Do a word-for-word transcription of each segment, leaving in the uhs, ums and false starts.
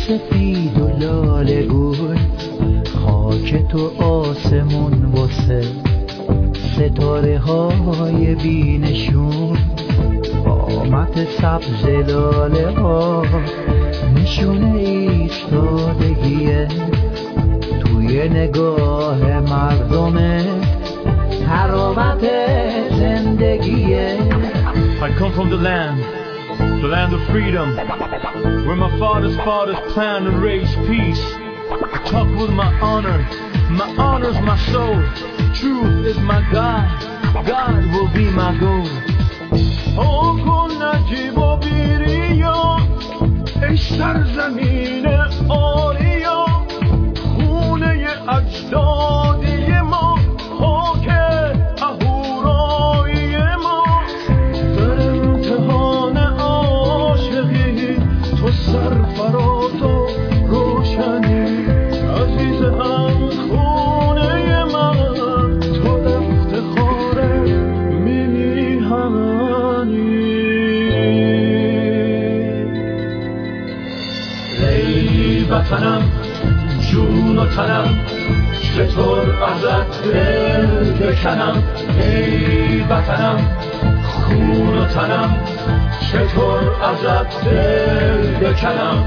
سفید و لاله گل، خاک تو آسمون واسه ستاره های بینشون، قامت سبز لاله ها نشونه ایستادگیه، توی نگاه مردمه تراوت زندگیه. I come from the land, the land of freedom, where my father's fathers planned to raise peace. I talk with my honor, my honor's my soul, truth is my God, God will be my goal. Oh کن نجیب و بیریا ای سرزمین آریا، خونه اجدادی ما، خاک اهورایی ما، در امتحان عاشقی تو سرفراز و روشنی، عزیزم خونه من تو افتخار میهنی. ای وطنم جون و تنم، چطور ازت دل بکنم، ای وطنم خون و تنم، چطور ازت دل بکنم.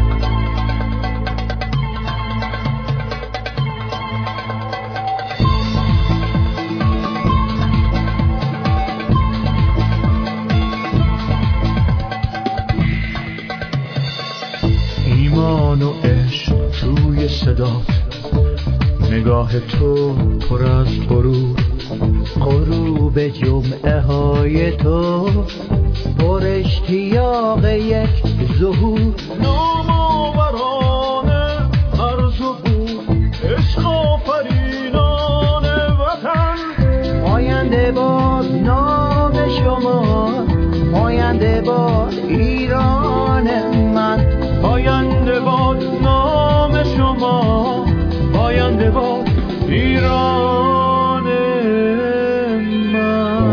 ایمان و عشق توی صدات، نگاه تو پر از غرور، غروب جمعه های تو پر اشتیاق یک ظهور، نامآورانه عرض و بود، عشق آفرینان وطن، پاینده باد نام شما، پاینده باد ایران من، پاینده باد نام شما، پاینده باد ایران من.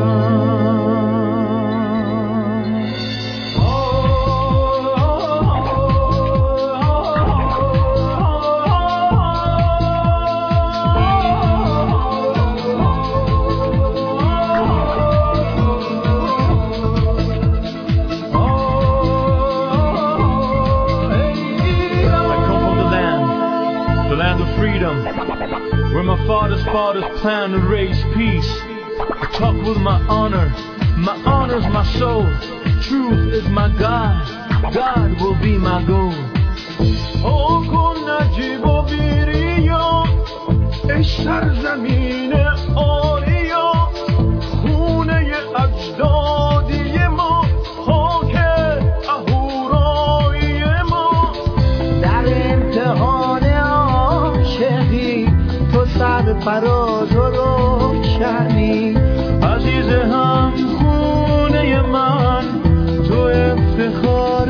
Where my father's fathers planned to raise peace. I talk with my honor, my honor's my soul, truth is my God, God will be my goal. Oh کن نجیب و بیریا ای سرزمین آریا، خونه اجدادی ما، خاک اهورایی ما، در امتحان عاشقی تو سرفراز و روشنی، عزیز هم خونه من تو افتخار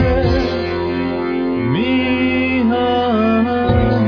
میهنی.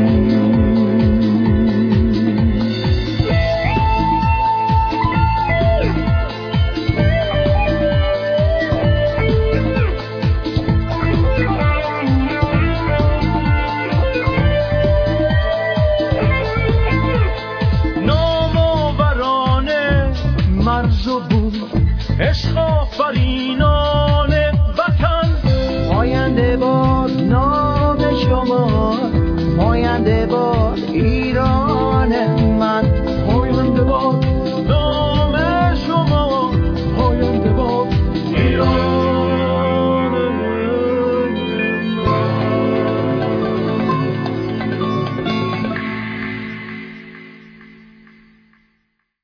عشق آفرینان وطن، پاینده باد نام شما، پاینده باد ایران